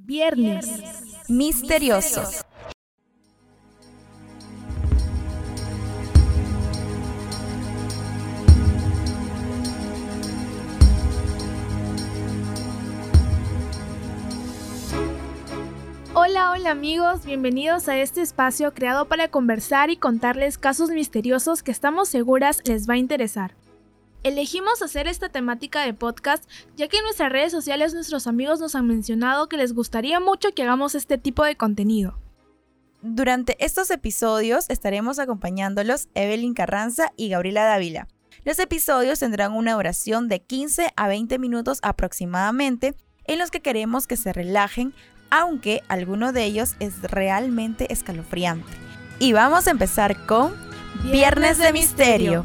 Viernes misterioso. Hola amigos, bienvenidos a este espacio creado para conversar y contarles casos misteriosos que estamos seguras les va a interesar. Elegimos hacer esta temática de podcast ya que en nuestras redes sociales nuestros amigos nos han mencionado que les gustaría mucho que hagamos este tipo de contenido. Durante estos episodios estaremos acompañándolos Evelyn Carranza y Gabriela Dávila. Los episodios tendrán una duración de 15 a 20 minutos aproximadamente, en los que queremos que se relajen, aunque alguno de ellos es realmente escalofriante. Y vamos a empezar con Viernes de Misterio.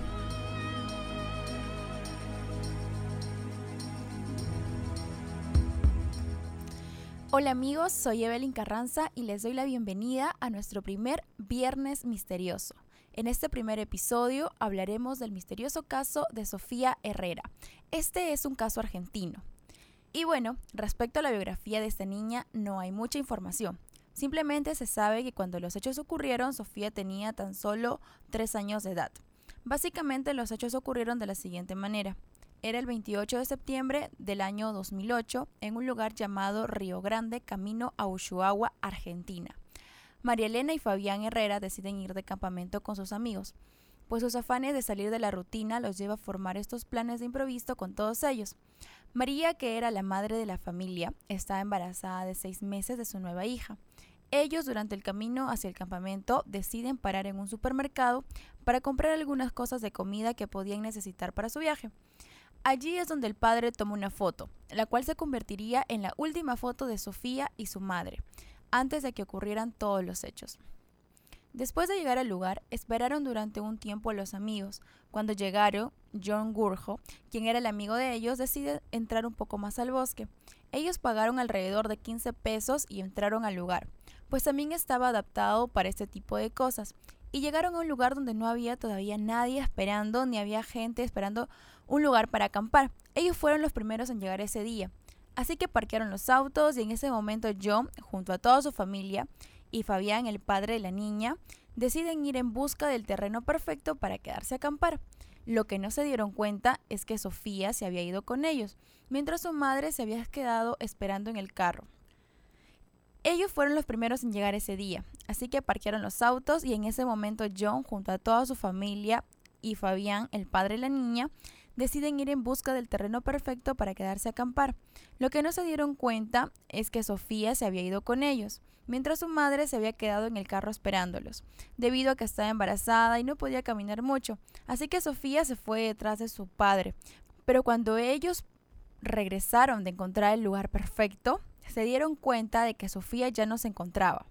Hola amigos, soy Evelyn Carranza y les doy la bienvenida a nuestro primer Viernes Misterioso. En este primer episodio hablaremos del misterioso caso de Sofía Herrera. Este es un caso argentino. Y bueno, respecto a la biografía de esta niña no hay mucha información. Simplemente se sabe que cuando los hechos ocurrieron, Sofía tenía tan solo 3 años de edad. Básicamente los hechos ocurrieron de la siguiente manera. Era el 28 de septiembre del año 2008 en un lugar llamado Río Grande, camino a Ushuaia, Argentina. María Elena y Fabián Herrera deciden ir de campamento con sus amigos, pues sus afanes de salir de la rutina los lleva a formar estos planes de improviso con todos ellos. María, que era la madre de la familia, estaba embarazada de 6 meses de su nueva hija. Ellos, durante el camino hacia el campamento, deciden parar en un supermercado para comprar algunas cosas de comida que podían necesitar para su viaje. Allí es donde el padre toma una foto, la cual se convertiría en la última foto de Sofía y su madre, antes de que ocurrieran todos los hechos. Después de llegar al lugar, esperaron durante un tiempo a los amigos. Cuando llegaron, John Gurjo, quien era el amigo de ellos, decide entrar un poco más al bosque. Ellos pagaron alrededor de 15 pesos y entraron al lugar, pues también estaba adaptado para este tipo de cosas. Y llegaron a un lugar donde no había todavía nadie esperando, ni había gente esperando un lugar para acampar. Ellos fueron los primeros en llegar ese día. Así que parquearon los autos y en ese momento John, junto a toda su familia, y Fabián, el padre de la niña, deciden ir en busca del terreno perfecto para quedarse a acampar. Lo que no se dieron cuenta es que Sofía se había ido con ellos, mientras su madre se había quedado esperando en el carro. Ellos fueron los primeros en llegar ese día, así que parquearon los autos y en ese momento John, junto a toda su familia, y Fabián, el padre de la niña, deciden ir en busca del terreno perfecto para quedarse a acampar. Lo que no se dieron cuenta es que Sofía se había ido con ellos, mientras su madre se había quedado en el carro esperándolos, debido a que estaba embarazada y no podía caminar mucho, así que Sofía se fue detrás de su padre. Pero cuando ellos regresaron de encontrar el lugar perfecto, se dieron cuenta de que Sofía ya no se encontraba.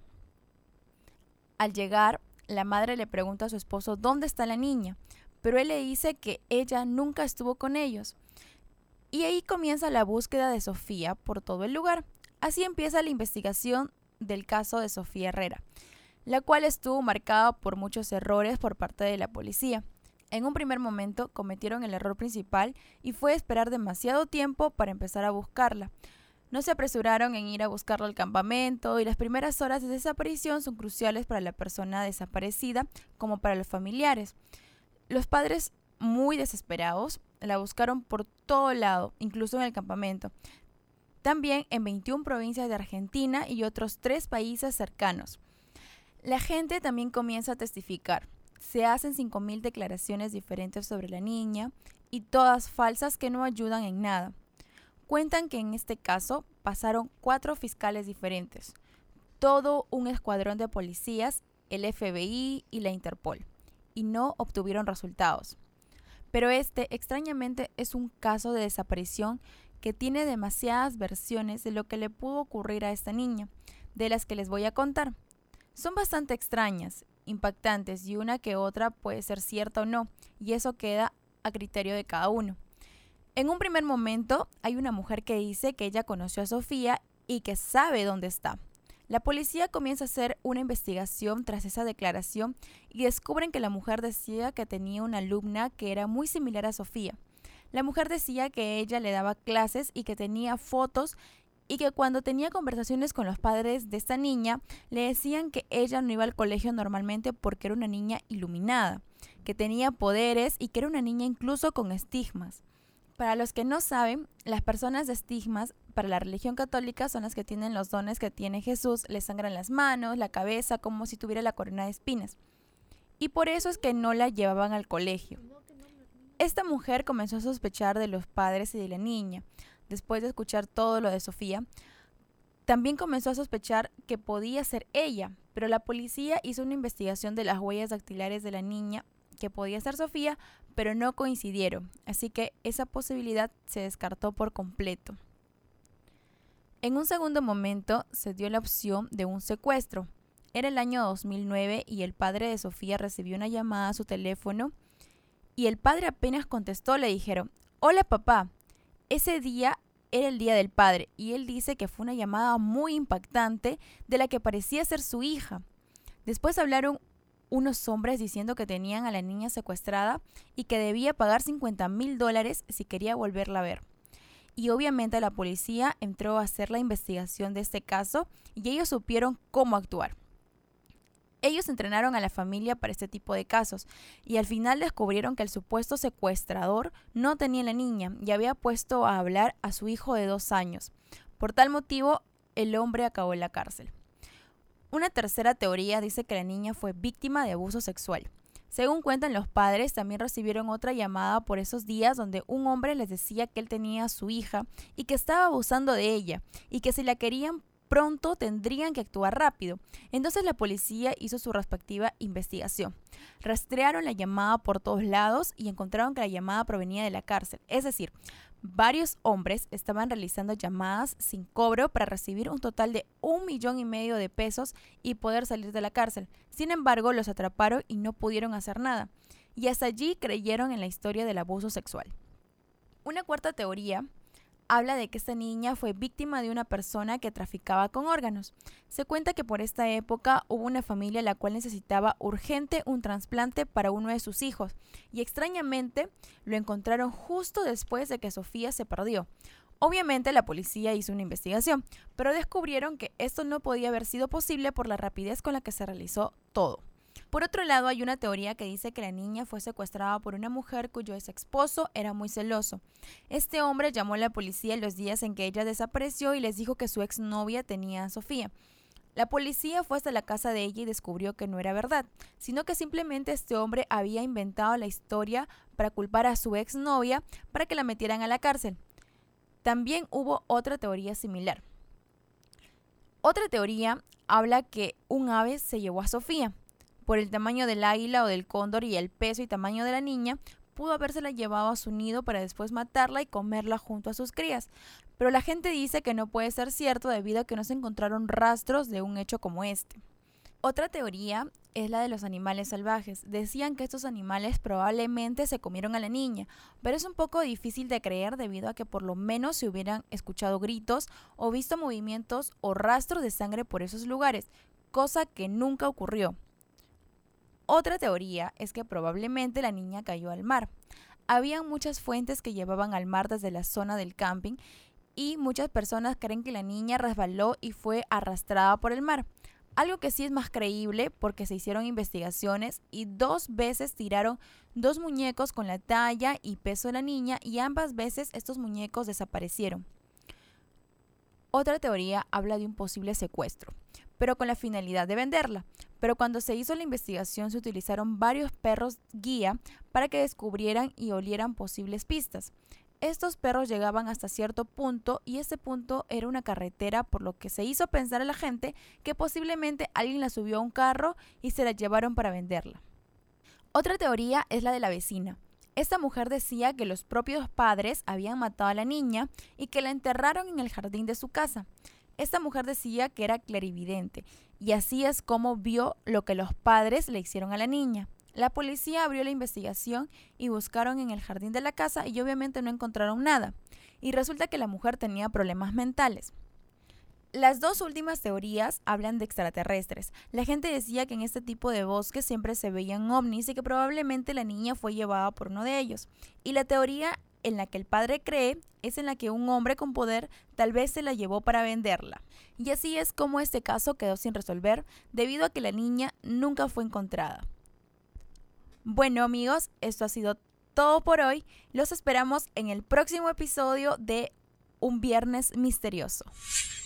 Al llegar, la madre le pregunta a su esposo dónde está la niña, pero él le dice que ella nunca estuvo con ellos. Y ahí comienza la búsqueda de Sofía por todo el lugar. Así empieza la investigación del caso de Sofía Herrera, la cual estuvo marcada por muchos errores por parte de la policía. En un primer momento cometieron el error principal y fue esperar demasiado tiempo para empezar a buscarla. No se apresuraron en ir a buscarla al campamento y las primeras horas de desaparición son cruciales para la persona desaparecida como para los familiares. Los padres, muy desesperados, la buscaron por todo lado, incluso en el campamento. También en 21 provincias de Argentina y otros 3 países cercanos. La gente también comienza a testificar. Se hacen 5.000 declaraciones diferentes sobre la niña y todas falsas que no ayudan en nada. Cuentan que en este caso pasaron 4 fiscales diferentes, todo un escuadrón de policías, el FBI y la Interpol, y no obtuvieron resultados. Pero este, extrañamente, es un caso de desaparición que tiene demasiadas versiones de lo que le pudo ocurrir a esta niña, de las que les voy a contar. Son bastante extrañas, impactantes y una que otra puede ser cierta o no, y eso queda a criterio de cada uno. En un primer momento hay una mujer que dice que ella conoció a Sofía y que sabe dónde está. La policía comienza a hacer una investigación tras esa declaración y descubren que la mujer decía que tenía una alumna que era muy similar a Sofía. La mujer decía que ella le daba clases y que tenía fotos y que cuando tenía conversaciones con los padres de esta niña, le decían que ella no iba al colegio normalmente porque era una niña iluminada, que tenía poderes y que era una niña incluso con estigmas. Para los que no saben, las personas de estigmas para la religión católica son las que tienen los dones que tiene Jesús, les sangran las manos, la cabeza, como si tuviera la corona de espinas. Y por eso es que no la llevaban al colegio. Esta mujer comenzó a sospechar de los padres y de la niña. Después de escuchar todo lo de Sofía, también comenzó a sospechar que podía ser ella, pero la policía hizo una investigación de las huellas dactilares de la niña, que podía ser Sofía, pero no coincidieron, así que esa posibilidad se descartó por completo. En un segundo momento se dio la opción de un secuestro. Era el año 2009 y el padre de Sofía recibió una llamada a su teléfono y el padre apenas contestó le dijeron: «Hola papá». Ese día era el día del padre y él dice que fue una llamada muy impactante de la que parecía ser su hija. Después hablaron unos hombres diciendo que tenían a la niña secuestrada y que debía pagar $50,000 si quería volverla a ver. Y obviamente la policía entró a hacer la investigación de este caso y ellos supieron cómo actuar. Ellos entrenaron a la familia para este tipo de casos y al final descubrieron que el supuesto secuestrador no tenía a la niña y había puesto a hablar a su hijo de 2 años. Por tal motivo, el hombre acabó en la cárcel. Una tercera teoría dice que la niña fue víctima de abuso sexual. Según cuentan los padres, también recibieron otra llamada por esos días donde un hombre les decía que él tenía a su hija y que estaba abusando de ella y que si la querían pronto tendrían que actuar rápido. Entonces la policía hizo su respectiva investigación. Rastrearon la llamada por todos lados y encontraron que la llamada provenía de la cárcel. Es decir, varios hombres estaban realizando llamadas sin cobro para recibir un total de $1,5 millones de pesos y poder salir de la cárcel. Sin embargo, los atraparon y no pudieron hacer nada. Y hasta allí creyeron en la historia del abuso sexual. Una cuarta teoría habla de que esta niña fue víctima de una persona que traficaba con órganos. Se cuenta que por esta época hubo una familia la cual necesitaba urgente un trasplante para uno de sus hijos y extrañamente lo encontraron justo después de que Sofía se perdió. Obviamente la policía hizo una investigación, pero descubrieron que esto no podía haber sido posible por la rapidez con la que se realizó todo. Por otro lado, hay una teoría que dice que la niña fue secuestrada por una mujer cuyo ex esposo era muy celoso. Este hombre llamó a la policía en los días en que ella desapareció y les dijo que su exnovia tenía a Sofía. La policía fue hasta la casa de ella y descubrió que no era verdad, sino que simplemente este hombre había inventado la historia para culpar a su exnovia para que la metieran a la cárcel. También hubo otra teoría similar. Otra teoría habla que un ave se llevó a Sofía. Por el tamaño del águila o del cóndor y el peso y tamaño de la niña, pudo habérsela llevado a su nido para después matarla y comerla junto a sus crías. Pero la gente dice que no puede ser cierto debido a que no se encontraron rastros de un hecho como este. Otra teoría es la de los animales salvajes. Decían que estos animales probablemente se comieron a la niña, pero es un poco difícil de creer debido a que por lo menos se hubieran escuchado gritos o visto movimientos o rastros de sangre por esos lugares, cosa que nunca ocurrió. Otra teoría es que probablemente la niña cayó al mar. Había muchas fuentes que llevaban al mar desde la zona del camping y muchas personas creen que la niña resbaló y fue arrastrada por el mar. Algo que sí es más creíble porque se hicieron investigaciones y 2 veces tiraron 2 muñecos con la talla y peso de la niña y ambas veces estos muñecos desaparecieron. Otra teoría habla de un posible secuestro, pero con la finalidad de venderla. Pero cuando se hizo la investigación se utilizaron varios perros guía para que descubrieran y olieran posibles pistas. Estos perros llegaban hasta cierto punto y ese punto era una carretera, por lo que se hizo pensar a la gente que posiblemente alguien la subió a un carro y se la llevaron para venderla. Otra teoría es la de la vecina. Esta mujer decía que los propios padres habían matado a la niña y que la enterraron en el jardín de su casa. Esta mujer decía que era clarividente y así es como vio lo que los padres le hicieron a la niña. La policía abrió la investigación y buscaron en el jardín de la casa y obviamente no encontraron nada. Y resulta que la mujer tenía problemas mentales. Las 2 últimas teorías hablan de extraterrestres. La gente decía que en este tipo de bosques siempre se veían ovnis y que probablemente la niña fue llevada por uno de ellos. Y la teoría en la que el padre cree es en la que un hombre con poder tal vez se la llevó para venderla. Y así es como este caso quedó sin resolver debido a que la niña nunca fue encontrada. Bueno amigos, esto ha sido todo por hoy. Los esperamos en el próximo episodio de Un Viernes Misterioso.